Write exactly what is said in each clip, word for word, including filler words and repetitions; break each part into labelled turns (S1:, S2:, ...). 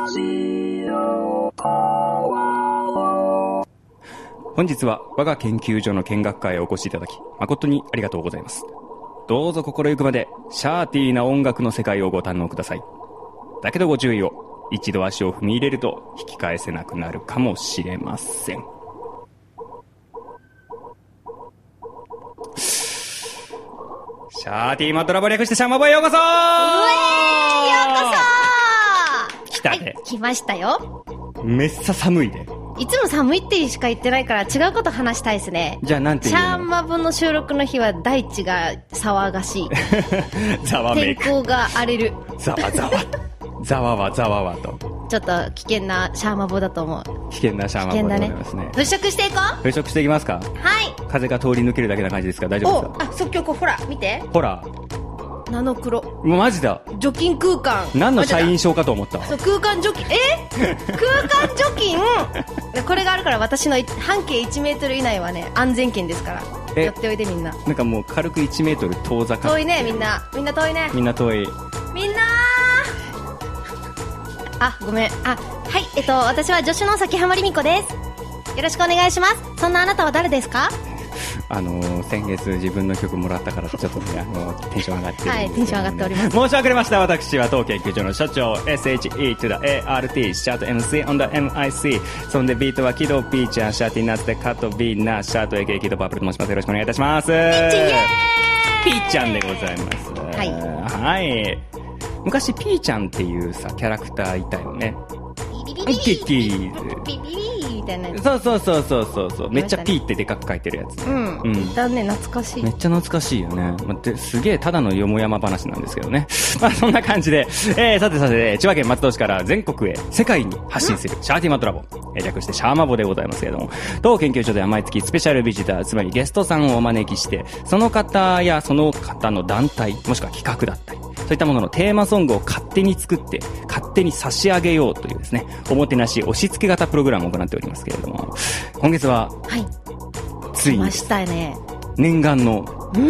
S1: 本日は我が研究所の見学会へお越しいただき誠にありがとうございます。どうぞ心ゆくまでシャーティーな音楽の世界をご堪能ください。だけどご注意を。一度足を踏み入れると引き返せなくなるかもしれません。シャーティーマットラボ略してシャーマボへようこそー。う
S2: えー、ようこそー。
S1: 来たね、
S2: はい、来ましたよ。
S1: めっさ寒いで。
S2: いつも寒いってしか言ってないから違うこと話したいですね。
S1: じゃあなんていうの。
S2: シャーマボの収録の日は大地が騒がしい。
S1: ざわめく。
S2: 天候が荒れる。
S1: ざわざわ。ざわわざわわと。
S2: ちょっと危険なシャーマボだと思う。
S1: 危険なシャーマボでございますね。
S2: 払拭していこう。
S1: 払拭していきますか。
S2: はい。
S1: 風が通り抜けるだけな感じですか。大丈夫ですか。
S2: お、あ、即興ほら見て。
S1: ほら。
S2: ナノクロ。
S1: もうマジだ。
S2: 除菌空間。
S1: 何の社員証かと思った。
S2: そう、空間除菌。え空間除菌これがあるから私の半径いちメートル以内はね安全圏ですから。寄っておいでみんな。
S1: なんかもう軽くいちメートル遠ざか
S2: 遠いね。みんなみんな遠いね。
S1: みんな遠い。
S2: みんなあ、ごめん。あ、はい、えっと私は助手の崎浜りみこです。よろしくお願いします。そんなあなたは誰ですか。
S1: あのー、先月自分の曲もらったからちょっとね、あのー、テンション上がってるんですけど、ね、
S2: はい、テンション上がっております。
S1: 申し遅れました。私は当研究所の所長 エスエイチイー to the エーアールティー シャート エムシー on the エムアイシー。 そんでビートはキドピーちゃん、シャーティーナッツでカットビーナシャート エーケー キドパープルと申します。よろしくお願いいたします。ピッチイエーイ。ピーちゃんでございます。
S2: はい、
S1: はい、昔ピーちゃんっていうさキャラクターいたよね。
S2: ビビビビ
S1: キッキー
S2: ビビビみたいな。
S1: そうそうそうそうそうそう、めっちゃピーってでかく書いてるやつ。
S2: うん、うん、だね、懐かしい。
S1: めっちゃ懐かしいよね。まあ、すげえただのよもやま話なんですけどね。まあそんな感じで、えー、さてさて千葉県松戸市から全国へ世界に発信するシャーティーマットラボ、えー、略してシャーマボでございますけれども、当研究所では毎月スペシャルビジター、つまりゲストさんをお招きしてその方やその方の団体もしくは企画だったりそういったもののテーマソングを勝手に作って勝手に差し上げようというですね、おもてなし押し付け型プログラムを行っておりますけれども、今月は、はい、ついに
S2: 来ましたね、
S1: 念願の、
S2: うん、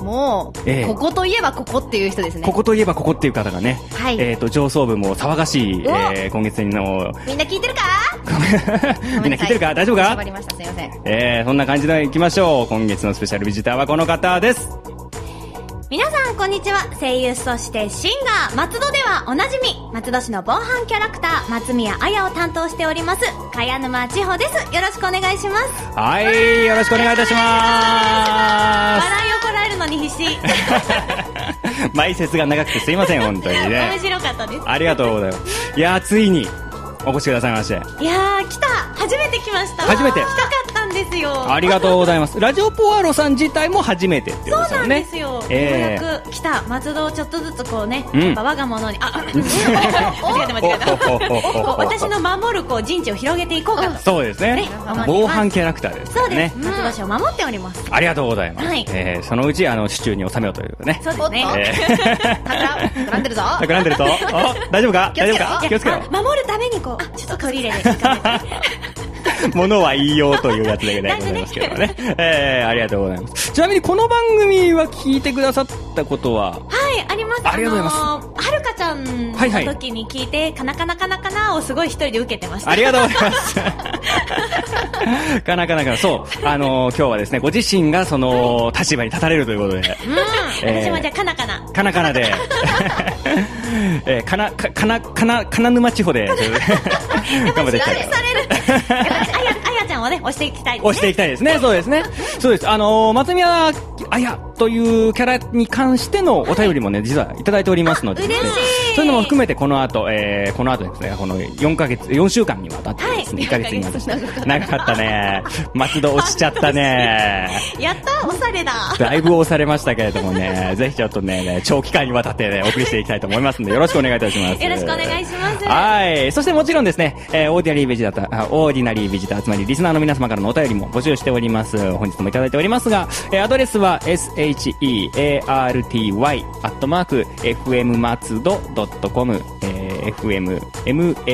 S2: もう、えー、ここといえばここっていう人ですね。
S1: ここといえばここっていう方がね、はい、えっ、ー、と上層部も騒がしい、えー、今月の
S2: みんな聞いてるか
S1: みんな聞いてるか大丈夫か。
S2: 頑張りました、すいません。
S1: えー、そんな感じでいきましょう。今月のスペシャルビジターはこの方です。
S3: 皆さんこんにちは。声優そしてシンガー、松戸ではおなじみ松戸市の防犯キャラクター松宮彩を担当しております茅沼千穂です。よろしくお願いします。
S1: はい、よろしくお願いいたします。
S3: 笑いをこらえるのに必死
S1: 前説が長くてすいません本当にね。
S3: 面白かったです。
S1: ありがとうございます。いやー、ついにお越しくださいまして。
S3: いやー、来た。初めて来ました。
S1: 初めて
S3: 来たかったんですよ。
S1: ありがとうございます。ラジオポアロさん自体も初めてってことですよね。
S3: そうなんですよ、えー、ようやく来た松戸をちょっとずつこうね、うん、やっぱ我が物にあ間違えた間違えたこう私の守るこう陣地を広げていこうかと。
S1: そうですね、防犯キャラクターですからね。
S3: そうです、松戸市を守っております。
S1: ありがとうございます、はい、えー、そのうちあの手中に収めようというね。
S3: そうですね、
S2: えー、たくらんでるぞ
S1: たくらんでるぞ大丈夫か大丈夫か気をつけろ。
S3: 守るためにこうちょっと取り入れて
S1: 物は言いようというやつでございますけどね。えー、ありがとうございます。ちなみにこの番組は聞いてくださったことは。
S3: はい、あります。
S1: ありがとうございます。
S3: あのー、はるかちゃんの時に聞いて、はいはい、カナカナカナカナをすごい一人で受けてました。
S1: ありがとうございますカナカナカナ、そうあのー、今日はですねご自身がその立場に立たれるということで、うん、
S3: えー、私もじゃあカナカナ
S1: カナカナでえー、かなかかなかなかな沼地方で頑張っていきたい。
S3: されるあやあやちゃんをね押していきたいですね。
S1: 押していきたいですね。そうですね。そうです。あのー、松宮あやというキャラに関してのお便りもね、はい、実はいただいておりますので、ね、
S3: 嬉しい。
S1: そういうのも含めてこの後、えー、この後ですね、このよんかげつよんしゅうかんにわたってですね、はい、いっかげつにわたって長かったね。松戸落ちちゃったね。
S3: やった押されだ。
S1: だいぶ押されましたけれどもね、ぜひちょっとね長期間にわたってねお送りしていきたいと思いますのでよろしくお願いいたします。
S3: よろしくお願いします。
S1: はい。そしてもちろんですね、えー、オーディナリービジター、オーディナリービジター、つまりリスナーの皆様からのお便りも募集しております。本日もいただいておりますが、えー、アドレスは エスエイチイーアールティーワイ アットマーク エフエム 松戸 ドットコム、えー、エフエム マツド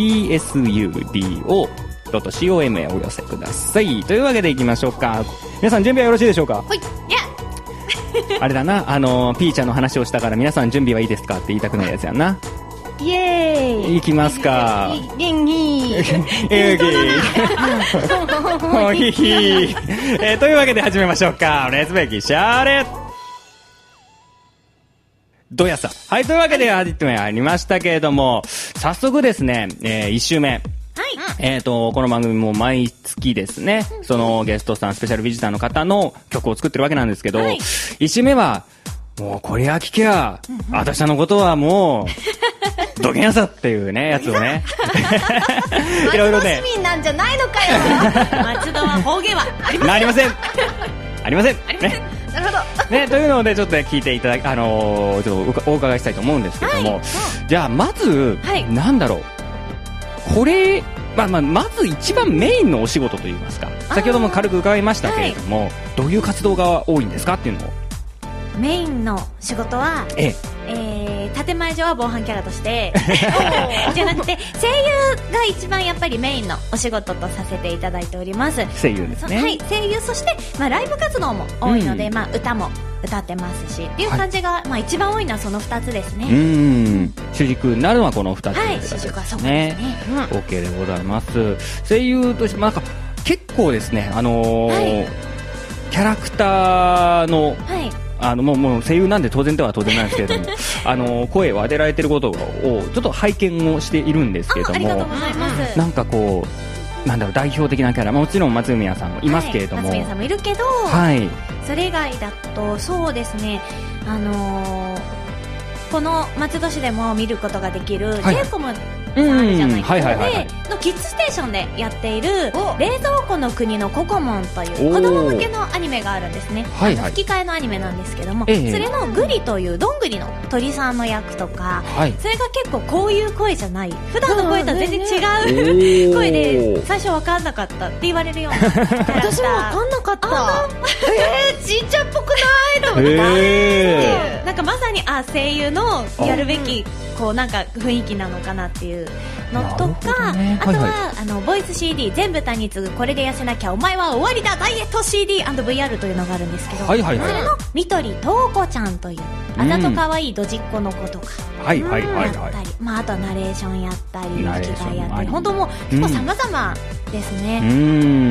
S1: ドット コム へお寄せください。というわけでいきましょうか。皆さん準備はよろしいでしょうか。
S3: はい。いや
S1: あれだな、あのー、ピーちゃんの話をしたから皆さん準備はいいですかって言いたくないやつやんな。
S3: い
S2: イエーイ。
S1: いきますか。
S2: 元気。
S1: えー、ひひえー、というわけで始めましょうか。レッツメイキシャーレどやさ。はい、というわけで始めありましたけれども、早速ですね、えー、いち週目。えっと、この番組も毎月ですね、そのゲストさん、スペシャルビジターの方の曲を作ってるわけなんですけど、はい、いち週目は、もうこれは聞けや、私のことはもう、どげんやさっていうね、やつをね。いろいろね。
S2: 松戸市民なんじゃないのかよ。
S3: 松戸は方言はありません。
S1: ありません。ありません。
S3: ありません。ね、
S2: なるほど。
S1: ね、というので、ちょっとね、聞いていただき、あのー、ちょっとお伺いしたいと思うんですけども、はい、じゃあ、まず、はい、なんだろう。これ、まあまあ、まず一番メインのお仕事といいますか、先ほども軽く伺いましたけれども、はい、どういう活動が多いんですかっていうのを。
S3: メインの仕事は、えええー、建前上は防犯キャラとしてじゃなくて声優が一番やっぱりメインのお仕事とさせていただいております。
S1: 声優ですね。
S3: はい、声優、そして、まあ、ライブ活動も多いので、うん、まあ、歌も歌ってますしっていう感じが、はい、まあ、一番多いのはそのふたつですね。
S1: うん、主軸になるのはこのふたつですね。
S3: はい、主軸はそこですね。
S1: うん、OK でございます。声優として、まあ、なんか結構ですね、あのーはい、キャラクターの、はいあのもうもう声優なんで当然では当然なんですけれどもあの声を当てられてることをちょっと拝見をしているんですけれども、
S3: あ, ありがとうございます。
S1: なんかこうなんだろう代表的なキャラ、もちろん松宮さんもいますけれども、
S3: はい、松宮さんもいるけど、はい、それ以外だとそうですね、あのー、この松戸市でも見ることができる ジェイコム、はいあるじゃないですか、でのキッズステーションでやっている冷蔵庫の国のココモンという子供向けのアニメがあるんですね、はいはい、吹き替えのアニメなんですけども、えー、それのグリというどんぐりの鳥さんの役とか、はい、それが結構こういう声じゃない、普段の声とは全然違う声で最初分かんなかったって言われるようなキャラクター。
S2: 私も分かんなかった。えー、ちっちゃっぽくないと思って、
S3: えー、なんかまさにあ声優のやるべきこうなんか雰囲気なのかなっていうのとか、ね、あとは、はいはい、あのボイス シーディー 全部他に次ぐこれで痩せなきゃお前は終わりだダイエット シーディー&ブイアール というのがあるんですけど、はいはいはい、それのみとりとうこちゃんというあざとかわいいドジっ子の子とか、はいはいはいはい、やったり、まあ、あとはナレーションやったり吹き替えやったり、本当もう結構様々ですね。うん、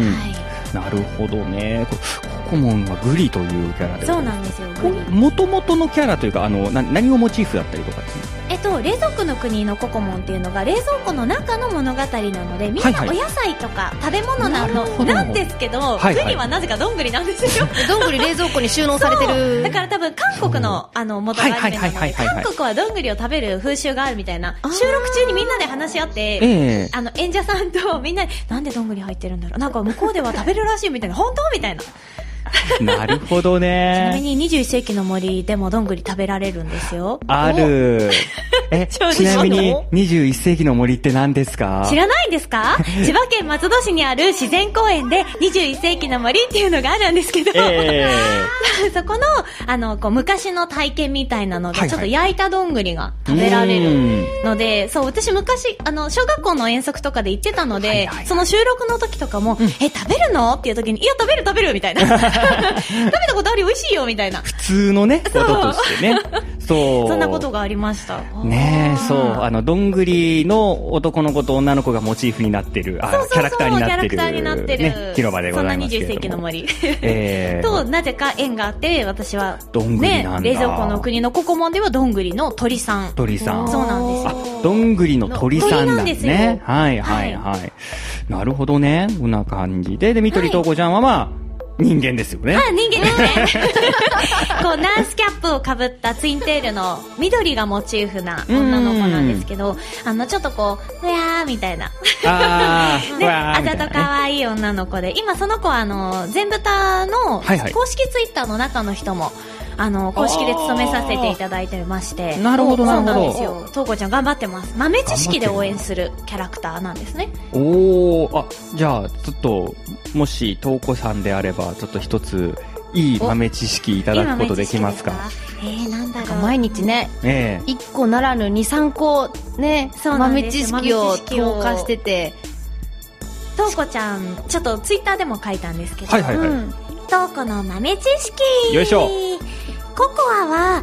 S1: はい、なるほどね。ココモンはグリというキャラで、
S3: そうなんですよ。グリ
S1: 元々のキャラというかあのな何をモチーフだったりとかですね。
S3: えっと、冷蔵庫の国のココモンっていうのが冷蔵庫の中の物語なので、みんなお野菜とか食べ物なの、はいはい、なんですけど、はいはい、グリはなぜかどんぐりなんですよ。
S2: どんぐり冷蔵庫に収納されてる。
S3: だから多分韓国のあの元がアニメなので、韓国はどんぐりを食べる風習があるみたいな、収録中にみんなで話し合って、えー、あの演者さんとみんなでなんでどんぐり入ってるんだろう、なんか向こうでは食べるらしいみたいな、本当みたいな。
S1: なるほどね。
S3: ちなみににじゅういっ世紀の森でもどんぐり食べられるんですよ。
S1: ある。え、ちなみににじゅういっ世紀の森って何ですか？
S3: 知らないんですか？千葉県松戸市にある自然公園でにじゅういっ世紀の森っていうのがあるんですけど、えー、そこのあのこう昔の体験みたいなので、はいはい、ちょっと焼いたどんぐりが食べられるので、そう私昔あの小学校の遠足とかで行ってたので、はいはいはい、その収録の時とかも、うん、え食べるのっていう時にいや食べる食べるみたいな食べたことある美味しいよみたいな
S1: 普通のねこととしてね
S3: そうそんなことがありました
S1: ね。えそうあのどんぐりの男の子と女の子がモチーフになってる、あそうそうそうキャラクターになってる、
S3: キャラクターになってる、
S1: ね、広場でございますけれども、そんなにじゅっ世紀の森、
S3: えー、となぜか縁があって私は
S1: どんぐりなんだ、
S3: ね、冷蔵庫の国のココモンではどんぐりの鳥さん
S1: 鳥さん
S3: そうなんですよ。
S1: あどんぐりの鳥さんなんですね。はいはいはい、はい、なるほどね。こんな感じででみとりとうこちゃんはまあ、はい人間ですよね。
S3: あ、人間ですね。こう、ナースキャップをかぶったツインテールの緑がモチーフな女の子なんですけど、あの、ちょっとこう、うやーみたいな。
S1: あー、
S3: ね、あざとかわいい女の子で、今その子はあの、全ブタの公式ツイッターの中の人も、あの公式で務めさせていただいてまして、
S1: なるほどなるほど、
S3: そうなんですよ。とうこちゃん頑張ってます。豆知識で応援するキャラクターなんですね。
S1: おー、あ、じゃあちょっともしとうこさんであればちょっと一ついい豆知識いただくことできますか？
S3: えー、なんだろう。
S2: 毎日ね、えー、いっこならぬに、さんこね、豆知識を投下してて、
S3: とうこちゃんちょっとツイッターでも書いたんですけど、
S1: はいはいはい、うん、
S3: とうこの豆知識、
S1: よいしょ。
S3: ココアは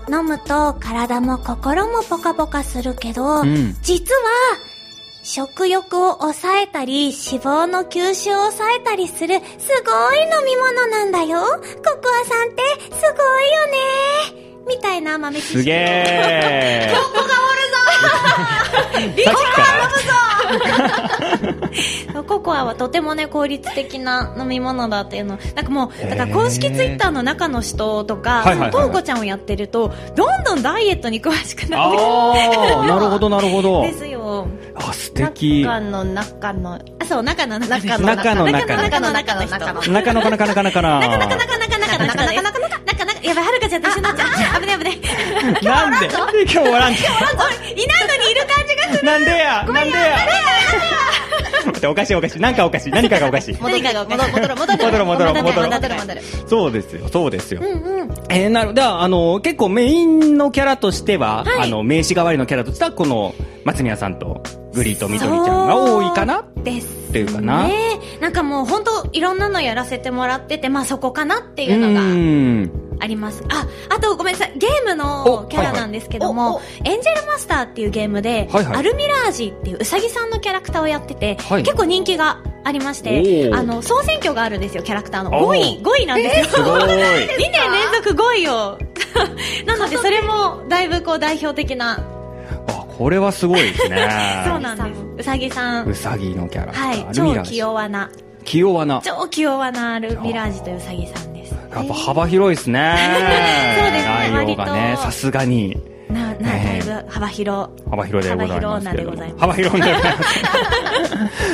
S3: 飲むと体も心もポカポカするけど、うん、実は食欲を抑えたり脂肪の吸収を抑えたりするすごい飲み物なんだよ。ココアさんってすごいよねみたいな豆知識。
S1: すげー
S2: ココがおるぞリコが飲むぞ
S3: ココアはとてもね効率的な飲み物だっていうの、なんかもうだから公式ツイッターの中の人とかトウコちゃんをやってるとどんどんダイエットに詳しくなって
S1: ああなるほどなるほど
S3: ですよ。
S1: あ素敵。
S2: 中の中の
S3: あそう中の中の
S1: 中の中の
S3: 中の中の人
S1: 中の中の中の中の中の中の
S3: 中の中の中の中の中の中のやばいはるかちゃんと一緒になっちゃう。危ない危ない。
S1: なんで今日おらんと
S3: いないのにいる感じがする。
S1: なんでやなんでや待っておかしいおかしいなんかおかしい何かがおかしい
S3: 何かがおかしい
S2: 戻ろ戻ろ
S1: 戻ろ戻ろ戻ろ
S2: 戻ろ戻ろ
S1: そうですよそうですよ。
S3: うんうん。
S1: えー、なるではあの結構メインのキャラとしては、はい、あの名刺代わりのキャラとしてはこの松宮さんとグリとみどりちゃんが多いかな
S3: です
S1: っていうかな。
S3: ね、なんかもう本当いろんなのやらせてもらってて、まあそこかなっていうのがあります。あ、あとごめんなさい、ゲームのキャラなんですけども、はいはい、エンジェルマスターっていうゲームで、はいはい、アルミラージっていううさぎさんのキャラクターをやってて、はい、結構人気がありまして、あの総選挙があるんですよ、キャラクターのごいごいなんですよ。
S1: すごいにねん
S3: 連続ごいをなのでそれもだいぶこう代表的な。
S1: これはすごいですね。
S3: そうなんです。うさぎさん。
S1: うさぎのキャラクター。
S3: はい。超気弱な。
S1: 気弱な。
S3: 超気弱なアルミラージといううさぎさんです。
S1: やっぱ幅広いですね。
S3: そうですね。
S1: 内容がね、さすがに。
S3: な、な、だいぶ幅広。
S1: 幅広でございます。
S3: 幅広なでございます。
S1: 幅広でございます。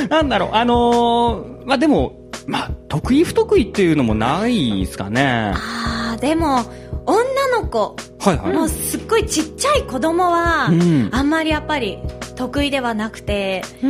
S1: なんだろう、あのー、まあ、でも、まあ、得意不得意っていうのもないですかね。
S3: ああ、でも、女の子、
S1: はいはい、
S3: もうすっごいちっちゃい子供は、うん、あんまりやっぱり得意ではなくて、うん、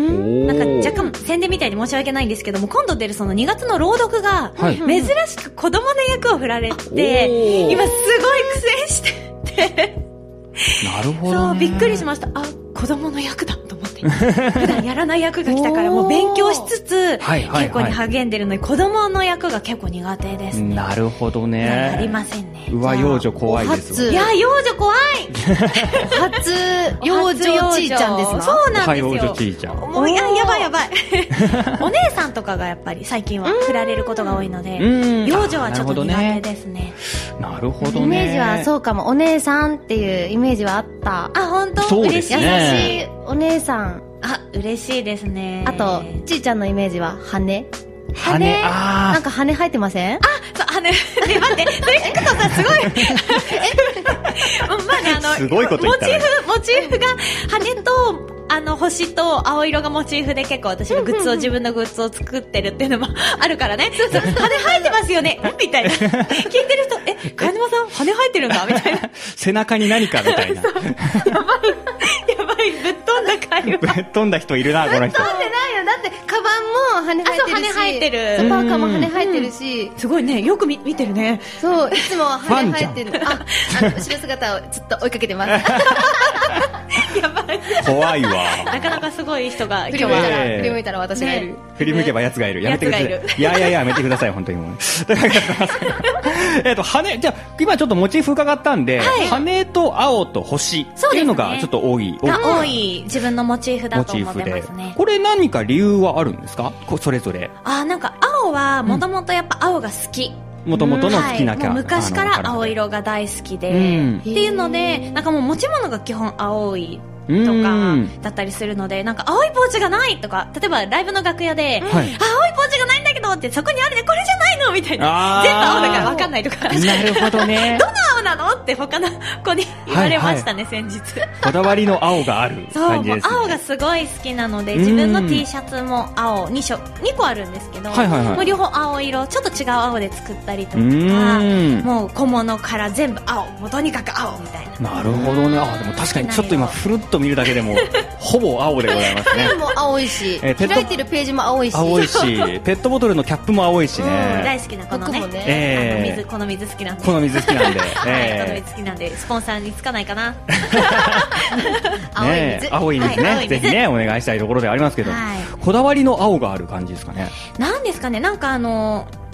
S3: なんか若干宣伝みたいに申し訳ないんですけども、今度出るそのにがつの朗読が、はい、珍しく子供の役を振られて、今すごい苦戦してて
S1: なるほど、ね、
S3: そうびっくりしました。あ、子供の役だと思って普段やらない役が来たからもう勉強しつつ結構に励んでるのに、子供の役が結構苦手ですね。
S1: なるほどね。
S3: ありませんね。
S1: うわ、幼女怖いですよ。
S3: いや、幼女怖い
S2: 初幼女ちいちゃんですな。
S3: そうなんですよ。
S1: 幼女ちいちゃん。
S3: もうややばいやばいお姉さんとかがやっぱり最近は振られることが多いので、幼女はちょっと苦手ですね。
S1: なるほどね。
S2: イメージはそうかも。お姉さんっていうイメージはあった。
S3: あ、本当？
S1: そうですね。
S2: 優しいお姉さん。
S3: あ、嬉しいですね。
S2: あと、ちいちゃんのイメージは羽
S1: 羽、あ
S2: なんか羽生えてません？
S3: あ、そう、羽、ね、待って、それ聞くとさ、すごいえまあね、あの、
S1: すごいこと言ったね。
S3: モチーフ、モチーフが羽と、あの、星と青色がモチーフで結構私がグッズを、自分のグッズを作ってるっていうのもあるからね。そうそう、羽生えてますよねみたいな。聞いてる人、え、かやぬまさん羽生えてるんだみたいな。
S1: 背中に何かみたいな。やばい、
S3: やばい、ぶっ飛んだ会話。
S1: ぶっ飛んだ人いるな、この人。
S2: ぶっ飛んでないよ。だって、カバンも羽生えてるし。
S3: 羽生えてる。
S2: パーカーも羽生えてるし。
S3: すごいね、よく見、見てるね。
S2: そう、いつも羽生えてる。あ、あの、後ろ姿をずっと追いかけてます。
S3: やばい。
S1: 怖いわ。
S3: なかなかすごい人が
S2: 今日は、振り向いたら私がいる。
S1: 振り向けば奴がいる。やめてください。いやいやいや、やめてください、本当にもう。えっと、羽、じゃあ、今ちょっとモチーフ伺ったんで、羽と青と星っていうのがちょっと多い。
S3: が多い自分のモチーフだと思ってますね。
S1: これ何か理由はあるんですか？それぞれ。
S3: あ、なんか青はもともとやっぱ青が好き。
S1: もともとの好きなキャラ、
S3: はい、昔から青色が大好きで、うん、っていうので、なんかもう持ち物が基本青いとかだったりするので、なんか青いポーチがないとか、例えばライブの楽屋で、はい、青いポーチがないんだけどってそこにあるね、これじゃないのみたいな、全部青だから分かんないとか、
S1: なるほどね。
S3: どの青なのって他の子に言われましたね、はいはい、先日。
S1: こだわりの青がある感じですね。
S3: そう、青がすごい好きなので、自分の T シャツも青に色、にこあるんですけど、はいはいはい、もう両方青色、ちょっと違う青で作ったりとか、もう小物から全部青、もうとにかく青みたいな。
S1: なるほどね。あ、でも確かにちょっと今フルッと見るだけでもほぼ青でございますね。
S2: も青いし、えー、開いてるページも青いし、
S1: 青いし、ペットボトルのキャップも青いしね。
S3: うん、大好きなこのね、ね、
S1: えー、
S3: あの水、この水好きなんで。
S1: この水好きなんで、
S3: えー、この水好きなんでスポンサーにつかないかな。
S2: 青い水、
S1: ね、青い水ね、はい、ぜひねお願いしたいところではありますけど、はい、こだわりの青がある感じですかね。
S3: なんですかね、なんかあの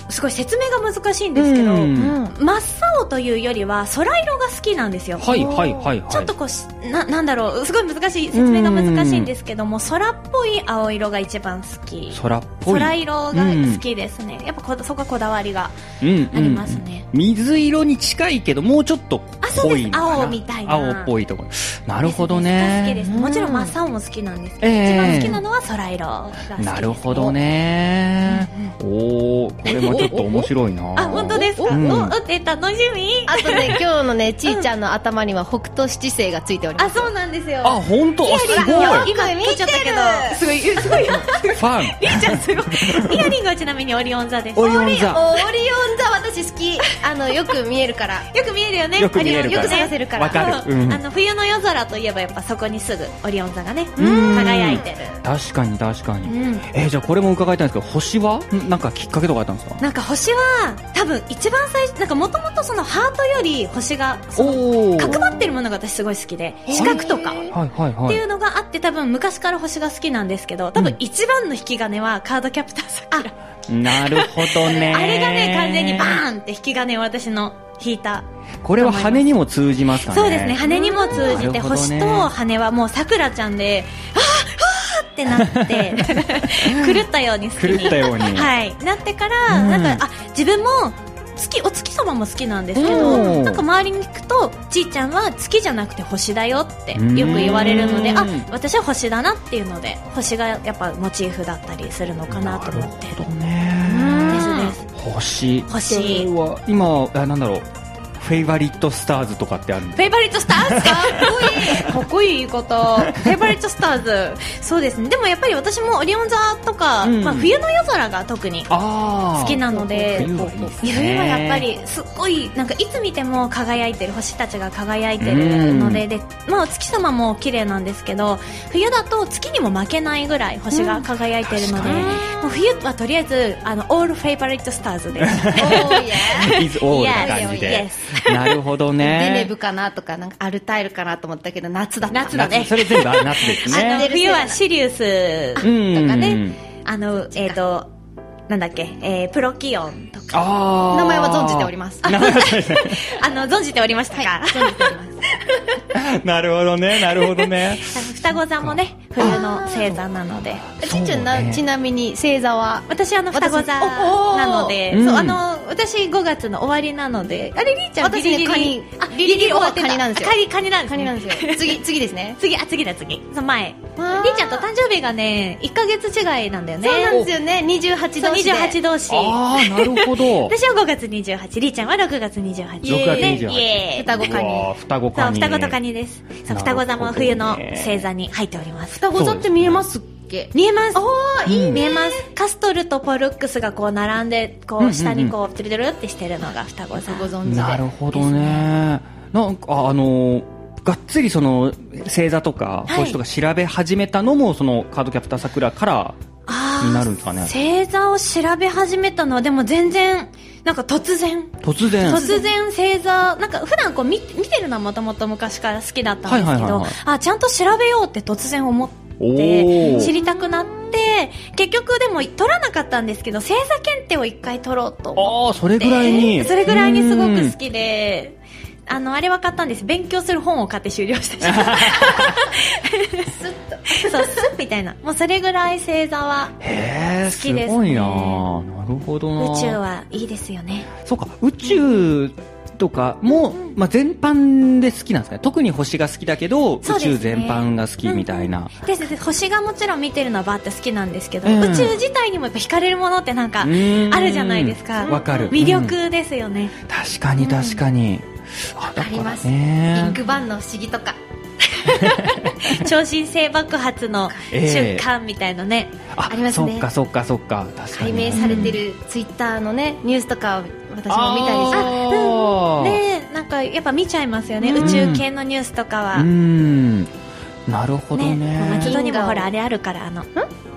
S3: すごい説明が難しいんですけど、
S1: うん
S3: 真っ青というよりは空色が好きなんですよ。
S1: はいはいはいはい。
S3: ちょっとこうしな、なんだろう、すごい難しい、説明が難しいんですけども、空っぽい青色が一番好き。
S1: 空っぽい。
S3: 空色が好きですね。うん、やっぱこそこはこだわりがありますね、
S1: うんうん。水色に近いけど、もうちょっと濃いのかな。
S3: 青みたいな。
S1: 青っぽいところ。なるほどね。
S3: 好きです。もちろん真っ青も好きなんですけど、えー、一番好きなのは空色が好きです。
S1: なるほどね。うんうん、おー、これもちょっと面白いな。
S3: あ、本当ですか。うん、お、お、え、楽しみ。
S2: あとね、今日のね、ちーちゃんの頭には北斗七星がついております。
S3: あ、そうなんですよ。
S1: あ、本当。すごい。
S3: 今見ちゃったけど、すごい、すごい。
S1: ファン。
S3: りーちゃんすごい。イヤリングはちなみにオリオン座です。
S2: オリオン座。オリオン座私好き。あの、よく見えるから。
S3: よく見えるよね。
S1: よく見えるから。
S2: よく探せるから。
S1: わかる。うん、
S3: あの、冬の夜空といえばやっぱそこにすぐオリオン座がね、輝いてる。
S1: 確かに確かに。うん、えー、じゃあこれも伺いたいんですけど、星はなんかきっかけとかあったんですか？
S3: なんか星は、多分一番最初、なんかもともとそのハートより星が、角張ってるものが私すごい好きで、四角とか、っていうのがあって、多分昔から星が好きなんですけど、多分一番の引き金はカードキャプターさくら。
S1: なるほどね。
S3: あれがね、完全にバーンって引き金を私の引いた。
S1: これは羽にも通じますかね。
S3: そうですね、羽にも通じて、ね、星と羽はもうさくらちゃんで、あーってなって狂ったように好きに
S1: 狂ったように、
S3: はい、なってから、うん、なんかあ自分も月お月様も好きなんですけど、なんか周りに聞くとちーちゃんは月じゃなくて星だよってよく言われるので、あ、私は星だなっていうので、星がやっぱモチーフだったりするのかなと思って。
S1: なるほどね。
S3: ですです。
S1: 星
S3: 星
S1: は今あなんだろう、フェイバリットスターズとかってあるんですか？
S3: フェイバリットスターズかっこいいかっこいい言い方。フェイバリットスターズ、そうですね。でもやっぱり私もオリオン座とか、うん、まあ、冬の夜空が特に好きなので、
S1: 冬はいいですね。
S3: 冬はやっぱりすっごいなんかいつ見ても輝いてる星たちが輝いてるので、うん、で、まあ、お月様も綺麗なんですけど、冬だと月にも負けないぐらい星が輝いてるので、うん、もう冬はとりあえずあのオールフェイバリットスターズです。
S2: oh, yeah.
S1: is all な感じで。
S3: Yes.
S1: なるほどね。
S2: デネブかなとか、なんかアルタイルかなと思ったけど、夏だった。
S3: 夏だね。
S1: それ全部夏ですね。
S3: あの冬はシリウスとかね、あの、えっと、なんだっけ、えー、プロキオンとか。
S2: あ名前は存じております。
S3: あの、存じておりましたか、はい、存じております。
S1: なるほどね、なるほどね。
S3: 双子座もね、冬の星座なので。
S2: ちっちゃんな、ちなみに星座は
S3: 私あの双子座なので、そう、あの、私ごがつの終わりなので、あれリーちゃん
S2: 私ね、カニ、
S3: あ、リリリ終わってた。
S2: カニなんですよ。
S3: カニ、カニなんです。
S2: カニなんですよ。次、次ですね。
S3: 次、あ、次だ次。その前。リーちゃんと誕生日がね、いっかげつ違いなんだよね。
S2: そうなんですよね、にじゅうはち同士で。
S3: にじゅうはち同士。
S1: ああ、なるほど。
S3: 私はごがつにじゅうはち、リーちゃんはろくがつにじゅうはち。
S1: ろくがつにじゅうはち。
S2: 双子カニ。
S1: 双子カニ。
S3: そう、双子とカニです。そう、双子座も冬の星座に入っております。
S2: 双子座って見えますっけ？
S3: 見えます。
S2: ああ、いいね。
S3: 見えます。カストルとポルックスがこう並んで、こう下にこう、トゥルトゥルってしてるのが双子座。
S2: ご存知で。
S1: なるほどね。なんか、あの、がっつりその星座とか星とか調べ始めたのも、そのカードキャプター桜からになるんですかね。
S3: 星座を調べ始めたのはでも全然なんか突然
S1: 突然
S3: 突然星座なんか普段こう見、見てるのはもともと昔から好きだったんですけど、あ、ちゃんと調べようって突然思って知りたくなって、結局でも取らなかったんですけど星座検定を一回取ろうと思って。
S1: ああ、それぐらいに
S3: それぐらいにすごく好きで、あの、あれは買ったんです。勉強する本を買って終了してしまった。スッと。そう、スッみたいな。もうそれぐらい星座は好きです、ね。
S1: すごいな。なるほどな。
S3: 宇宙はいいですよね。
S1: そうか、宇宙とかも、うん、まあ、全般で好きなんですかね。特に星が好きだけど、ね、宇宙全般が好きみたいな。
S3: うん、ですです。星がもちろん見てるのはバーって好きなんですけど、うん、宇宙自体にもやっぱ惹かれるものってなんかあるじゃないですか。
S1: わかる。
S3: 魅力ですよね。
S1: うん、確かに確かに。うん
S2: あります。ビッグバンの不思議とか
S3: 超新星爆発の瞬間みたいなね、
S1: えー、あ, ありますね。そっかそっかそっか。確かに
S2: 解明されてるツイッターのねニュースとか私も見たりして、
S3: あ、うん、ね、なんかやっぱ見ちゃいますよね、うん、宇宙系のニュースとかは。
S1: うん、なるほどね。
S3: 松戸にもほらあれあるから、あの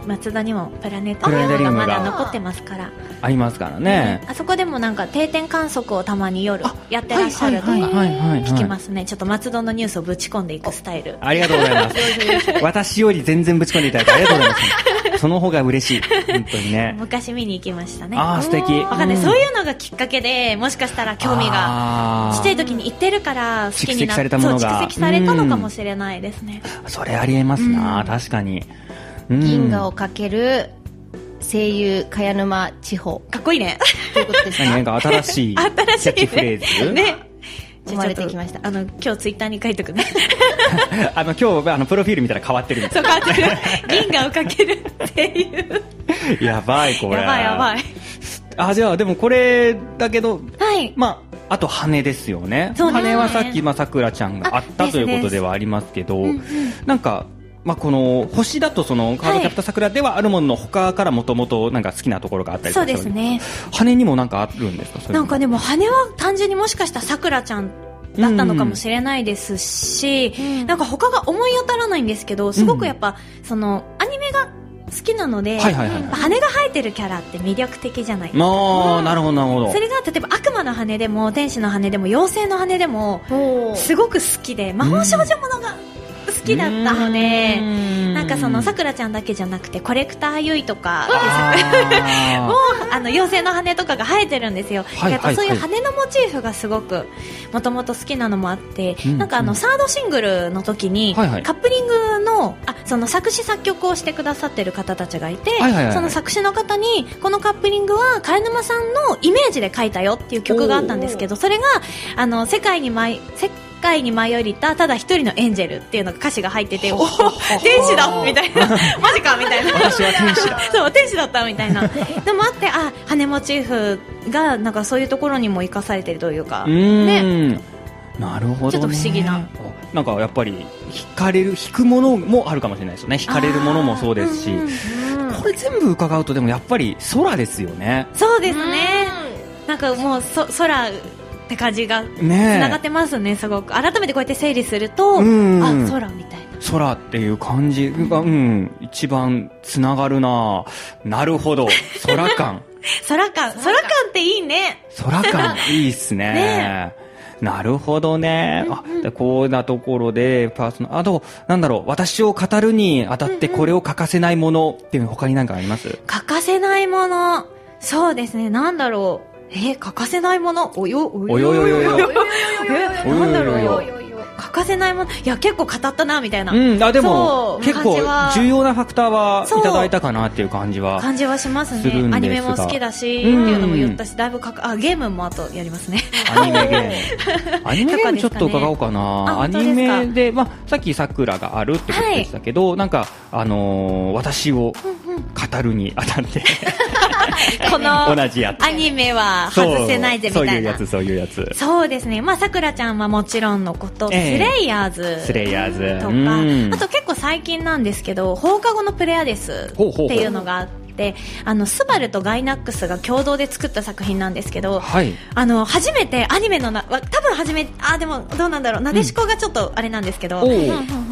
S3: 松田にもプラネタリウムがまだ残ってますから
S1: ありますからね、
S3: うん、あそこでもなんか定点観測をたまに夜やってらっしゃるとか聞きますね。ちょっと松戸のニュースをぶち込んでいくスタイル。
S1: ありがとうございます私より全然ぶち込んでいただいてありがとうございますその方が嬉しい本当にね。
S3: 昔見に行きましたね。
S1: あー素敵。
S3: わかんない、そういうのがきっかけでもしかしたら興味がちっちゃい時に行ってるから好きになって蓄積されたのかもしれないですね。
S1: それありえますな、うん、確かに、
S2: うん、銀河をかける声優茅沼千穂、
S3: かっこいいね。
S2: ということですか。
S1: なんか新しいキャッチフレーズ
S3: ね
S2: 生まれてきました。
S3: あの今日ツイッターに書いとくね
S1: あの今日あのプロフィール見たら変わってるみたいな。
S3: そう変わってる銀河をかけるっていう
S1: やばいこれ。
S3: やばいやばい。
S1: あ、じゃあでもこれだけど、
S3: はい、
S1: まああと羽ですよね。
S3: そうですね。
S1: 羽はさっきまあさくらちゃんがあったということではありますけど、うんうん、なんか。まあ、この星だとそのカードキャプターさくらではあるものの他からもともとなんか好きなところがあったりとか。
S3: そうですね。
S1: 羽にもなんかあるんですか。それ
S3: なんかでも羽は単純にもしかしたらさくらちゃんだったのかもしれないですし、うん、なんか他が思い当たらないんですけど、すごくやっぱ、うん、そのアニメが好きなので、はいはいはいはい、羽が生えてるキャラって魅力的じゃないですか。
S1: ああ、なるほどなるほど。
S3: それが例えば悪魔の羽でも天使の羽でも妖精の羽でもすごく好きで、魔法少女ものが好きだったので、なんかそのさくらちゃんだけじゃなくてコレクターユイとかもうあの妖精の羽とかが生えてるんですよ、はいはいはい、そういう羽のモチーフがすごくもともと好きなのもあって、うんうん、なんかあのサードシングルの時に、はいはい、カップリングのあその作詞作曲をしてくださってる方たちがいて、はいはいはい、その作詞の方にこのカップリングは茅沼さんのイメージで書いたよっていう曲があったんですけど、それがあの世界に舞い世界に舞い降りたただ一人のエンジェルっていうのが歌詞が入ってて、お天使だみたいなマジかみたいな
S1: 私は天使だ
S3: そう天使だったみたいなでもあって、あ羽モチーフがなんかそういうところにも生かされてるというか、
S1: うーん、ね、なるほどね。
S3: ちょっと不思議な、
S1: なんかやっぱり惹かれる惹くものもあるかもしれないですよね。惹かれるものもそうですし、うんうん、これ全部伺うとでもやっぱり空ですよね。
S3: そうですね、なんかもうそ空って感じがつながってますね。すごく改めてこうやって整理すると、うん、あ空みたいな
S1: 空っていう感じが、うん、一番つながるな。なるほど、空感
S3: 空感空感っていいね。
S1: 空感いいっすね。ね、なるほどね。あ、でこうなところでパーソナル、あとなんだろう、私を語るにあたってこれを欠かせないものっていうの他に何かあります？
S3: 欠かせないもの、そうですね、なんだろう、えー、欠かせないもの、およおよおよおよおよえなんだろうよ、欠かせないもの、いや結構語ったなみたいな、
S1: うん、あでも結構重要なファクターはいただいたかなっていう感じは
S3: 感じはしますね。アニメも好きだしっていうのも言ったし、だいぶかかあゲームもあとやりますね。
S1: アニメゲームアニメゲームちょっと伺おうかな。アニメで、まあ、さっきさくらがあるってことでしたけど、はい、なんか、あのー、私を語るにあたって
S3: この
S1: 同じやつ
S3: アニメは外せないぜみたいな、
S1: そういうやつそういうやつ。
S3: そうですね、まあさくらちゃんはもちろんのこと、えー、スレイヤーズ
S1: スレイヤーズ
S3: とか、あと結構最近なんですけど放課後のプレアデスっていうのがあって、であのスバルとガイナックスが共同で作った作品なんですけど、はい、あの初めてアニメのな多分初めあでもどうなんだろう、なでしこがちょっとあれなんですけど、うん、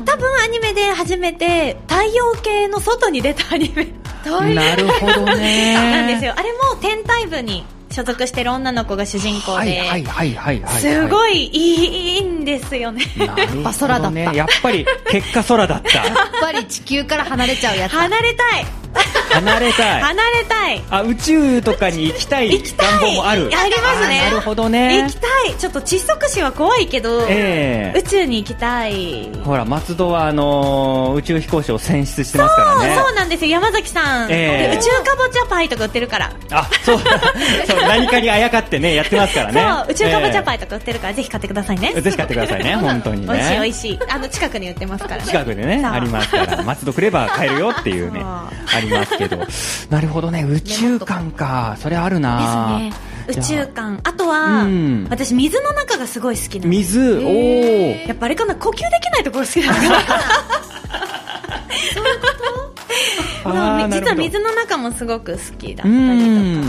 S3: 多分アニメで初めて太陽系の外に出たアニメ
S1: なるほどね
S3: なんですよ。あれも天体部に所属してる女の子が主人公で、すごいいいんですよね。
S1: なるほどね、やっぱ空だった。やっぱり結果空だった。
S2: やっぱり地球から離れちゃうやつ。
S3: 離れたい。
S1: 離れたい。
S3: 離れたい。
S1: あ、宇宙とかに行きたい願望もある。
S3: ありますね。
S1: なるほどね。
S3: 行きたい。ちょっと窒息死は怖いけど、えー、宇宙に行きたい。
S1: ほら松戸はあのー、宇宙飛行士を選出してますからね。
S3: そうそうなんですよ、山崎さん、えー、宇宙かぼちゃパイとか売ってるから。
S1: あ、そうそう何かにあやかってねやってますからね。
S3: そう、宇宙かぼちゃパイとか売ってるから、えー、ぜひ買ってくださいね。
S1: ぜひ買ってくださいね本当にね。
S3: 美味しい美味しい。あの近くに売ってますからね。
S1: 近くでねありますから松戸来れば買えるよっていうねありますけど。なるほどね、宇宙観か、それあるな
S3: ですね。宇宙観、あとは、うん、私水の中がすごい好きなの。
S1: 水、おー、
S3: やっぱあれかな、呼吸できないところ好きなんですよ。そういうこと？実は水の中もすごく好きだったりとか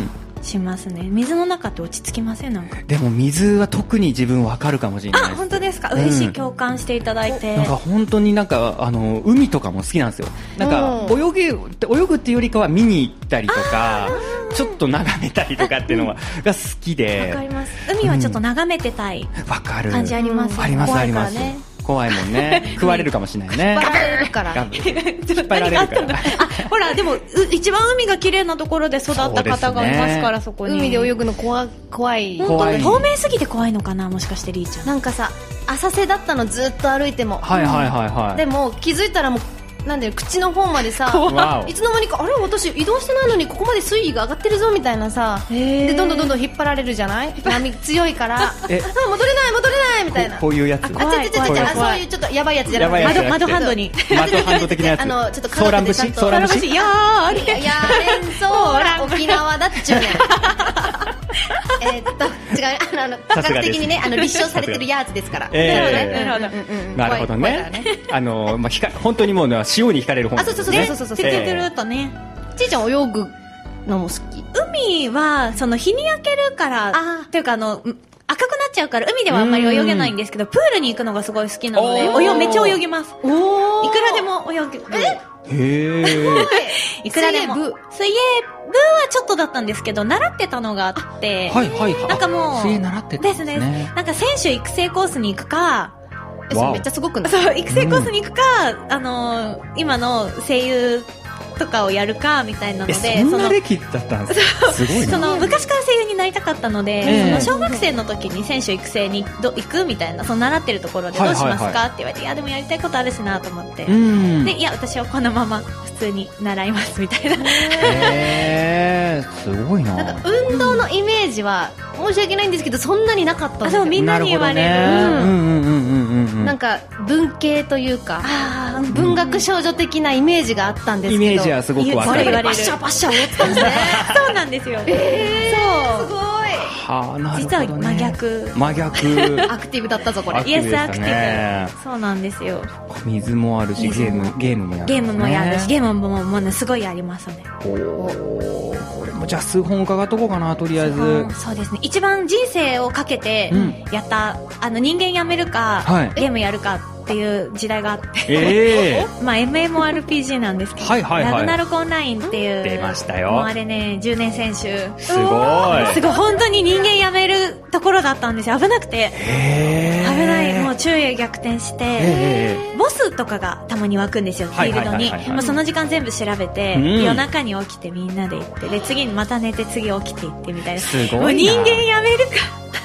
S3: しますね。水の中って落ち着きません？なんか
S1: でも水は特に自分わかるかもしれないです。
S3: あ、本当ですか？嬉しい、うん、共感していただいて。
S1: なんか本当になんかあの海とかも好きなんですよ。なんか泳げ泳ぐっていうよりかは見に行ったりとかちょっと眺めたりとかっていうのが好きで。
S3: わかります。海はちょっと眺めてたい感じあります、
S1: うん、ありますあります。怖いもんね。食われるかもしれないね。
S2: 引っ張られるから。
S1: 引っ張られるから。
S3: あ、ほら、でも、一番海が綺麗なところで育った方がいますから、そこに。
S2: 海で泳ぐの怖、怖い。
S3: 怖い。透明すぎて怖いのかな、もしかしてリーちゃん。
S2: なんかさ、浅瀬だったのずっと歩いても。
S1: はいはいはいはい。
S2: でも、気づいたらもう、なんで口の方までさ、いつの間にかあれ私移動してないのにここまで水位が上がってるぞみたいなさ、でどんどんどんどん引っ張られるじゃない？波強いから戻れない戻れないみたいな。
S1: こういうやつ。
S2: あ、ちょちょちょちょ、そういうちょっとやばいやつじゃなくて、
S3: 窓窓ハンドに
S1: 窓ハンド的なやつ。
S2: あのちょっと
S1: ソーラン節、ソーラン節。
S3: いやー
S2: いやーソーラン沖縄だっちゅうねん。えっと違うあの科学的にねあの立証されてるやつですから。
S3: なるほど
S1: なるほどね。あのまあ本当にもう潮に惹かれる本。
S2: そうそうそうそうそう。
S3: てるてるとね。
S2: ちいちゃん泳ぐのも好き？
S3: 海はその日に焼けるからというかあの赤くなっちゃうから海ではあんまり泳げないんですけどプールに行くのがすごい好きなので泳めっちゃ泳ぎます。いくらでも泳ぐ。
S2: え？
S1: へー。
S3: いくらでも。水泳部はちょっとだったんですけど習ってたのがあって。
S1: はいはいはい。
S3: なんかもう
S1: 水泳習ってたんですね。
S3: ですね。なんか選手育成コースに行くか。
S2: めっちゃすごくない？
S3: そう、育成コースに行くか、うん、あのー、今の声優とかをやるかみたいなので、
S1: そんな歴だったんですか？すごいな。
S3: その昔から声優になりたかったので、えー、その小学生の時に選手育成にど行くみたいな、その習ってるところでどうしますか、はいはいはい、って言われて、いやでもやりたいことあるしなと思って、でいや私はこのまま普通に習いますみたいな。
S1: へー、すごいな。
S2: なんか運動のイメージは申し訳ないんですけどそんなになかったんですよ。
S3: そうみんなに言われる。
S2: なんか文系というか文学少女的なイメージがあったんですけど、
S1: イメージはすごくわかる。
S2: バッシャバッシャ思ってたんですね。
S3: そうなんですよ。
S2: えー、そうすごい。
S1: はあ、なるほどね。
S3: 実は真逆。
S1: 真逆。
S2: アクティブだったぞこれ。
S3: イエスアクティブ。そうなんですよ。
S1: 水もあるしゲームゲームもやる、
S3: ね。ゲームもやるしゲームももうねすごいありますね。
S1: おお。これもじゃあ数本伺っとこうかなとりあえず。
S3: そうですね。一番人生をかけてやった、うん、あの人間やめるか、はい、ゲームやるかっていう時代があって、
S1: えー、
S3: まあ エムエムオーアールピージー なんですけど、
S1: はいはいはい、
S3: ラグナロクオンラインっていう
S1: 出ましたよ。
S3: もうあれねじゅうねん選手
S1: すごい
S3: すごい本当に人間やめるところだったんですよ。危なくて、
S1: えー、
S3: 危ないもう昼夜逆転して、えー、ボスとかがたまに湧くんですよフィールドに。もうその時間全部調べて、うん、夜中に起きてみんなで行ってで次にまた寝て次起きて行ってみたいな。
S1: すごいな。
S3: もう人間やめるか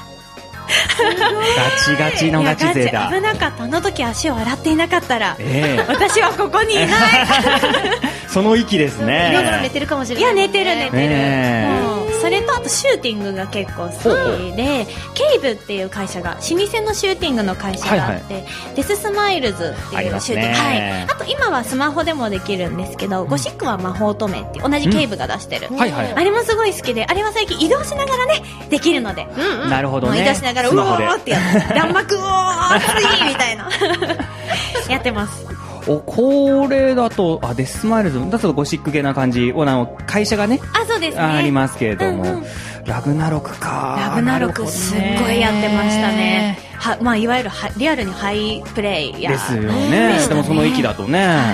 S1: ガチガチのガチ勢だ。
S3: 危なかった。あの時足を洗っていなかったら、
S1: えー、
S3: 私はここにいない
S1: その域ですね。
S2: 夜寝てるかもしれない、
S3: ね、いや寝てる寝てる、
S1: えー、
S3: もうそれとあとシューティングが結構好きでケイブっていう会社が老舗のシューティングの会社があって、はいはい、デススマイルズっていうシューティング、はい、あと今はスマホでもできるんですけど、うん、ゴシックは魔法止めっていう同じケイブが出してる、うんはいはい、あれもすごい好きであれは最近移動しながらねできるので、
S1: うんうん、なるほどね。
S3: 移動しながらうおーってやって弾幕うおー熱いみたいなやってます。
S1: おこれだとあデススマイルズだとゴシック系な感じあの会社がね
S3: あそうですね
S1: ありますけれども、うんうん、ラグナロクか
S3: ラグナロクすっごいやってましたね。は、まあ、いわゆるはリアルにハイプレイヤー
S1: ですよね。でもその域だとね、はい、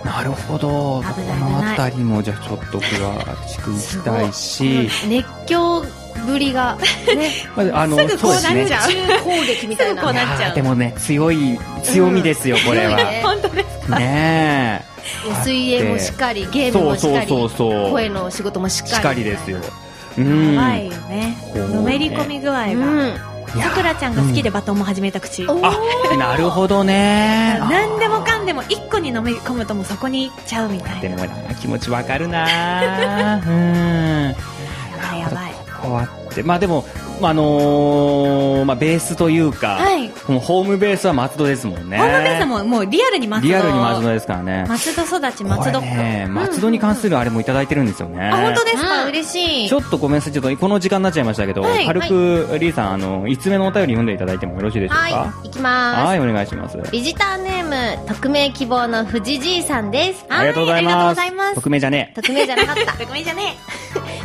S1: なるほど。このあたりもじゃあちょっと詳しくいきたいし
S2: 熱狂ぶりがね
S1: あの
S3: すぐこうなっちゃう、
S2: ね、攻撃みたいな。
S3: こうなっちゃう。
S1: でもね強い強みですよ、うん、これは、
S3: ね、本当ですか
S1: ね
S2: え。水泳もしっかりゲームもしっかり
S1: そうそうそうそう
S2: 声の仕事もしっかり
S1: しっかりですよ。
S3: うん、やばいよねのめり込み具合が、うんさくらちゃんが好きでバトンも始めた口、
S1: うん、あなるほどね。
S3: 何でもかんでも一個にのめり込むともうそこに行っちゃうみたいな。
S1: でもな気持ちわかるなうん
S3: やばいやばい。
S1: こうやってまあでもあのー、まあベースというか、はい、このホームベースは松戸ですもんね。
S3: ホームベースはもう、もうリアルに松戸
S1: リアルに松戸ですからね。
S3: 松戸育ち松戸っ子、
S1: ね、松戸に関するあれもいただいてるんですよね。
S3: あ本当ですか、うん、嬉しい。
S1: ちょっとごめんなさいちょっとこの時間になっちゃいましたけど、はい、軽く、はい、リーさんあのいつつめのお便り読んでいただいてもよろしいでしょうか。
S2: はいいきます。
S1: はいお願いします。
S2: ビジターネーム匿名希望の藤じいさんです。
S1: ありがとうございます。
S3: 匿名じゃねえ
S2: 匿名じゃなかった
S3: 匿名じゃねえ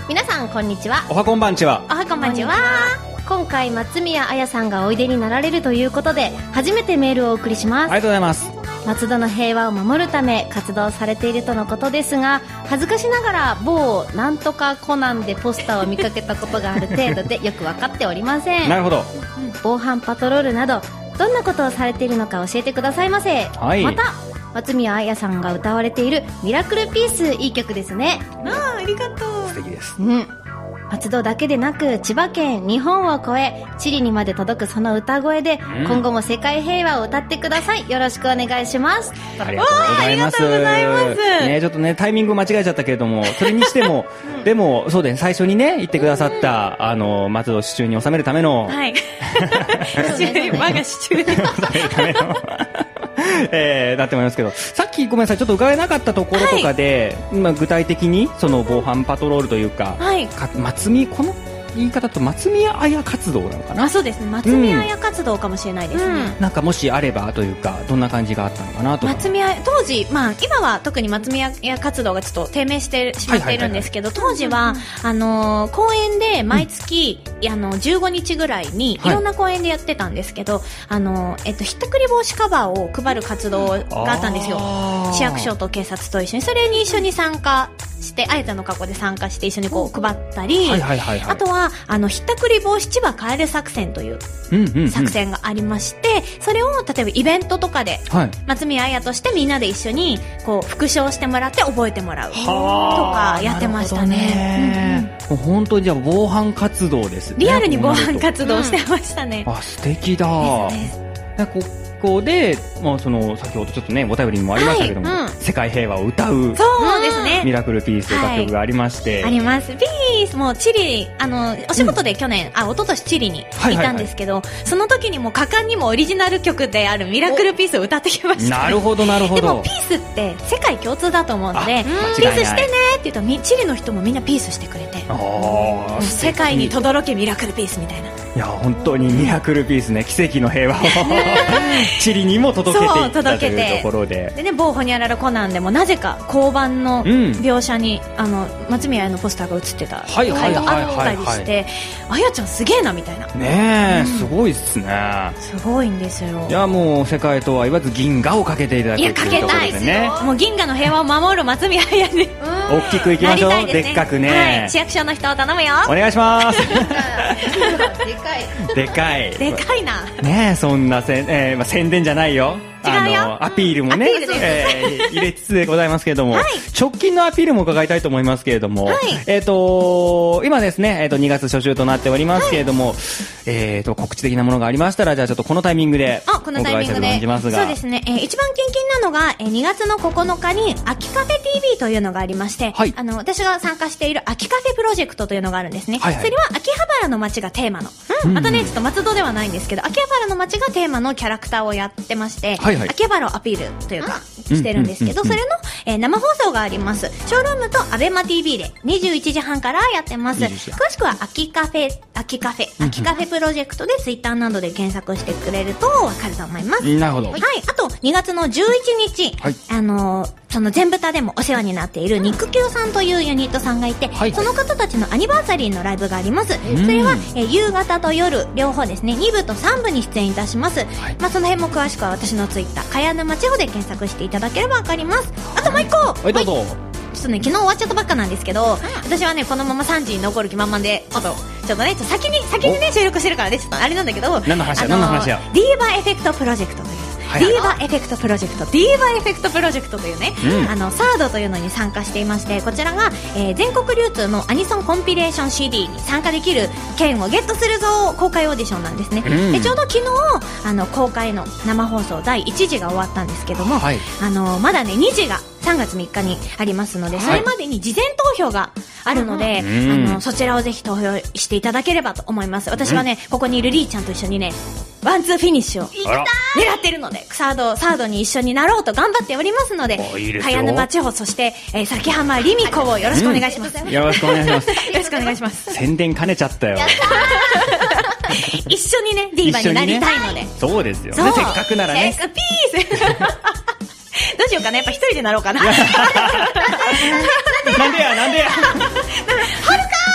S2: 皆さんこんにちは。
S1: おはこんばんちは。
S3: おはこんばんちは。
S2: 今回松宮彩さんがおいでになられるということで初めてメールをお送りします。
S1: ありがとうございます。
S2: 松戸の平和を守るため活動されているとのことですが、恥ずかしながら某なんとかコナンでポスターを見かけたことがある程度でよく分かっておりません。
S1: なるほど。
S2: 防犯パトロールなどどんなことをされているのか教えてくださいませ。
S1: はい、
S2: また松宮彩さんが歌われているミラクルピース、いい曲ですね。
S3: ああ、ありがとう。
S1: 素敵です。
S2: うん。松戸だけでなく千葉県、日本を越えチリにまで届くその歌声で、うん、今後も世界平和を歌ってください。よろしくお願いします。
S1: ありがとうございます。ありがとうございます。ね、ちょっとねタイミング間違えちゃったけれども、それにしても、うん、でもそうですね、最初にね言ってくださった、うん、あの松戸市中に収めるための、
S3: はい、我が市中に収めるための
S1: えー、だって思いますけど、さっきごめんなさいちょっと伺えなかったところとかで、はい、まあ、具体的にその防犯パトロールというか、はい、か松見この言い方と松宮彩活動なのかな。
S3: あ、そうですね、松宮彩活動かもしれないですね、
S1: うん、なんかもしあればというかどんな感じがあったのかなとか。
S3: 松宮当時、まあ、今は特に松宮彩活動がちょっと低迷してしまっているんですけど、当時はあのー、公園で毎月、うん、あのじゅうごにちぐらいにいろんな公園でやってたんですけど、はい、あのーえっと、ひったくり防止カバーを配る活動があったんですよ。市役所と警察と一緒にそれに一緒に参加して、あやたの格好で参加して一緒にこう配ったり、はいはいはいはい、あとはあのひったくり防止千葉カエル作戦という作戦がありまして、うんうんうん、それを例えばイベントとかで、はい、松宮彩としてみんなで一緒にこう復唱してもらって覚えてもらうとかやってましたね。
S1: うんうん、もう本当にじゃあ防犯活動ですね。
S3: リアルに防犯活動してましたね。
S1: うん、あ、素敵だ。ここで、まあ、その先ほどちょっとねお便りにもありましたけども、はい、うん、世界平和を歌う
S3: そうですね、
S1: ミラクルピースという楽曲がありまして、はい、
S3: あります。ピースもチリあのお仕事で去年、うん、あ一昨年チリに行ったんですけど、はいはいはい、その時にも果敢にもオリジナル曲であるミラクルピースを歌ってきました。
S1: なるほどなるほど。
S3: でもピースって世界共通だと思うので、ピースしてねって言うとチリの人もみんなピースしてくれて、あ、世界に轟けミラクルピースみたいな。
S1: いや本当にミラクルピースね、奇跡の平和をチリにも届けていったというところで、
S3: でね、某ホニャララコナンでもなぜか交番の描写に、うん、あの松宮彩のポスターが写ってた回があったりして、あやちゃんすげえなみたいな
S1: ねえ、うん、すごいっすね。
S3: すごいんですよ。
S1: いやもう世界とは言わず銀河をかけていただくというところでね。いやかけたいですよ。も
S3: う銀河の平和を守る松宮彩で
S1: 大きくいきましょう、ね、でっかくね、
S3: はい、市役所の人を頼むよ、
S1: お願いします
S2: でかい
S1: でかい
S3: でかいな
S1: ねえ、そんなせん、えーまあ、宣伝じゃないよ、
S3: 違うよ、
S1: あのアピールもね、えー、入れつつでございますけれども、はい、直近のアピールも伺いたいと思いますけれども、はい、えっ、ー、と今ですね、えー、とにがつ初週となっておりますけれども、はい、えー、と告知的なものがありましたら、じゃあちょっとこのタイミングでお伺いしたいと感じますが。
S3: そうですね、えー、一番キンキンなのが、えー、にがつのここのかに秋カフェ ティービー というのがありまして、はい、あの私が参加している秋カフェプロジェクトというのがあるんですね、はいはい、それは秋葉原の街がテーマの、うん、またねちょっと松戸ではないんですけど、秋葉原の街がテーマのキャラクターをやってまして、はいはい、秋葉原をアピールというかしてるんですけど、それの、えー、生放送があります。ショールームとアベマ ティービー でにじゅういちじはんからやってます。詳しくは秋カフェ秋カフェ秋カフェプロジェクトでツイッターなどで検索してくれるとわかると思います。
S1: なるほど。
S3: はい。あとにがつのじゅういちにち、はい、あのー、その全豚でもお世話になっている肉球さんというユニットさんがいて、はい、その方たちのアニバーサリーのライブがあります。それは、えー、夕方と夜両方ですね、にぶとさんぶに出演いたします。はい、まあその辺も詳しくは私のツイッター茅沼千穂で検索していただければわかります。あともう一個、
S1: はい、どうぞ。はい、
S3: ちょっとね、昨日終わっちゃったばっかなんですけど、私はね、このままさんじに残る気満々で、ちょっと、ちょっとね、ちょっと先に、先にね、収録してるからね、ちょっとあれなんだけど、
S1: 何の話や、何の話や。
S3: ディーバエフェクトプロジェクトという、はい、ディーバエフェクトプロジェクト、ディーバエフェクトプロジェクトというね、うん、あの、サードというのに参加していまして、こちらが、えー、全国流通のアニソンコンピレーション シーディー に参加できる券をゲットするぞ公開オーディションなんですね。うん、で、ちょうど昨日、あの、公開の生放送だいいちじが終わったんですけども、はい、あの、まだね、にじが、さんがつみっかにありますので、それまでに事前投票があるので、はい、あのそちらをぜひ投票していただければと思います。私はね、ここにいるリーちゃんと一緒にね、ワンツーフィニッシュを狙ってるので、サードサードに一緒になろうと頑張っておりますので、茅沼千穂、そして、えー、崎浜リミ子をよろしくお願いします。
S1: うん、よろしくお願いします。よ
S3: ろしくお願いします。
S1: 宣伝兼ねちゃったよ。
S3: 一緒にね、ディーバになりたいので、ね、
S1: そうですよね、せっかくならね。
S3: ピースどうしようかな、やっぱ一人でなろうかな。
S1: なんでやなんでや。
S3: はるか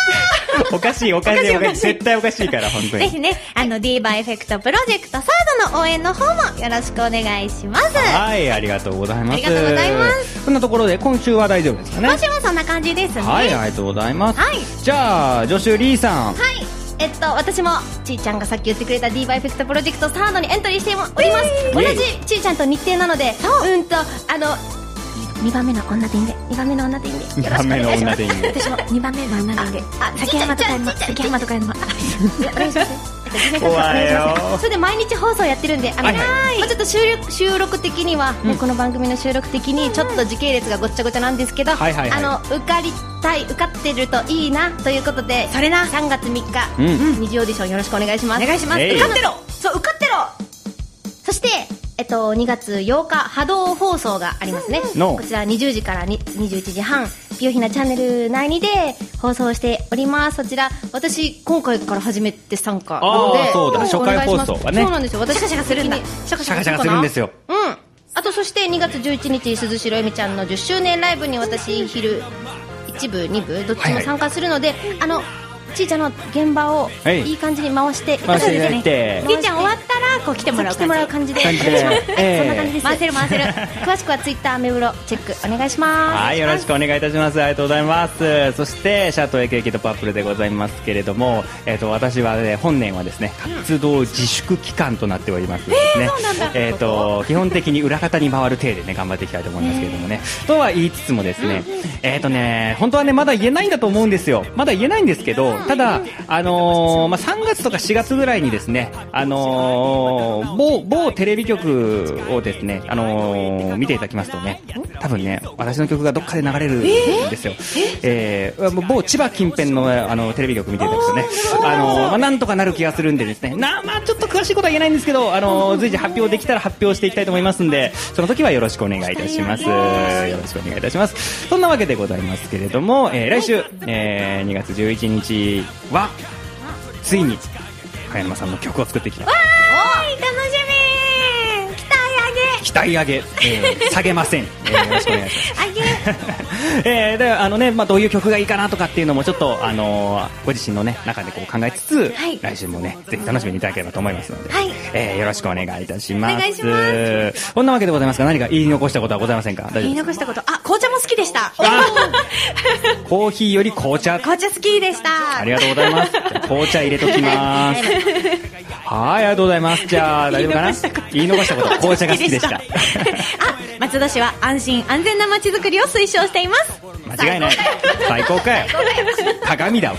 S1: おかしい、おかしい、おかしい。絶対おかしいから、本当に。
S3: ぜひね、あの、ディーバエフェクトプロジェクトサードの応援の方もよろしくお願いします。
S1: はい、ありがとうございます。
S3: ありがとうございます。
S1: そんなところで、今週は大丈夫ですかね。
S3: 今週はそんな感じですね。
S1: はい、ありがとうございます。
S3: はい。
S1: じゃあ、助手リーさん。
S3: はい。えっと、私もちーちゃんがさっき言ってくれた ディーバエフェクトプロジェクトサードにエントリーしております。同じちーちゃんと日程なので、うんと、あの、にばんめの女でいいんで、にばんめの女でいいんで、よろしくお願いします。にばんめの女でいいんで。私もにばんめの女でいいんで、あ、崎山とかやるの、崎山とかやるの、お願いします。
S1: 怖いよ。
S2: それで毎日放送やってるんで、あの、はいはい、まあ、ちょっと収録、収録的には、うん、もうこの番組の収録的にちょっと時系列がごっちゃごちゃなんですけど、はいはいはい、あの受かりたい、受かってるといいなということで、それなさんがつみっか、うん、二次オーディションよろしくお願いします。
S3: お願いします。
S2: 受かってろ、そう、受かってろ。そしてえっと、にがつようか波動放送がありますね、no. こちらにじゅうじからにじゅういちじはんピヨヒナチャンネル内にで放送しております。そちら私今回から初めて参加なので、
S1: あ、そうだ、初回放送はね、
S2: そうなんですよ。私
S3: シャカシャカするんだ、
S2: シャカ
S1: シャカシャカするんですよ。
S2: うん。あとそしてにがつじゅういちにち鈴代恵美ちゃんのじゅっしゅうねんライブに私昼いちぶにぶどっちも参加するので、はいはい、あのちーちゃんの現場をいい感じに回していただいて、ね、
S3: ちーちゃん終わったらこう来てもらう
S2: 来てもらう感じで、
S1: 感じで
S2: そんな感じです。
S3: 回せる回せる。
S2: 詳しくはツイッター、アメブロチェックお願いします。
S1: はい、よろしくお願いいたします。ありがとうございます。そしてシャトーエケーキとパップルでございますけれども、えっと私はね、本年はですね、活動自粛期間となっておりますですね。えっと基本的に裏方に回る体でね頑張っていきたいと思いますけれどもね。とは言いつつもですね、えっとね本当はねまだ言えないんだと思うんですよ。まだ言えないんですけど、ただあのー、まあ、さんがつとかしがつぐらいにですね、あのー、某、某テレビ局をですね、あのー、見ていただきますとね、多分ね、私の曲がどっかで流れるんですよ。えー、えー、某千葉近辺の、あの、テレビ局見ていただくとね、あのー、まあ、なんとかなる気がするんでですね、な、まあ、ちょっと詳しいことは言えないんですけど、あのー、随時発表できたら発表していきたいと思いますんで、その時はよろしくお願いいたします。よろしくお願いいたします。そんなわけでございますけれども、えー、来週、えー、にがつじゅういちにちは、ついに加山さんの曲を作ってきた。
S3: わーい、楽しみ、期待上げ
S1: 期待上げ、えー、下げません、えー、よろしくお願いします
S3: 上げ
S1: えー、であのね、まあ、どういう曲がいいかなとかっていうのもちょっと、あのー、ご自身の、ね、中でこう考えつつ、はい、来週もねぜひ楽しみにいただければと思いますので、はい、えー、よろしくお願いいたします。
S3: お願いします。
S1: こんなわけでございますが、何か言い残したことはございませんか？大丈夫ですか？
S3: 言い残したこと、あ、紅茶も好きでした。
S1: コーヒーより紅茶
S3: 紅茶好きでした。
S1: ありがとうございます。じゃあ紅茶入れときますはい、ありがとうございない。じゃあ大丈夫かな。言い逃したこと、紅茶が好きでしたあ、
S3: 松戸市は安心安全な街づくりを推奨しています。
S1: 間違いない。最高かよ。鏡だわ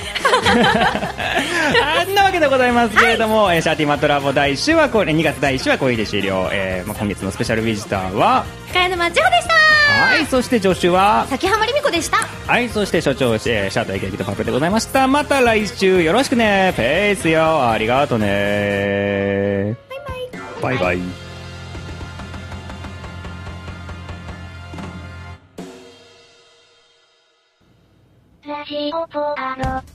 S1: あんなわけでございますけれども、はい、シャーティマットラボだいいっ週はこれにがつだいいっ週はこれで終了、えーまあ、今月のスペシャルビジターは
S3: 茅沼千穂でした。
S1: はい、そして助手は
S3: 崎浜里美子でした。
S1: はい、そして所長、えー、シャートエケキとパプでございました。また来週よろしくね。ペースよ。ありがとうね。バイバイ。バイバイ。
S4: ラジオポアド。